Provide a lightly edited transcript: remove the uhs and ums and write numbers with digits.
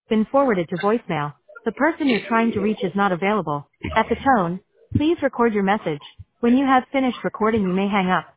been forwarded to voicemail. The person you're trying to reach is not available. At the tone, please record your message. When you have finished recording, you may hang up.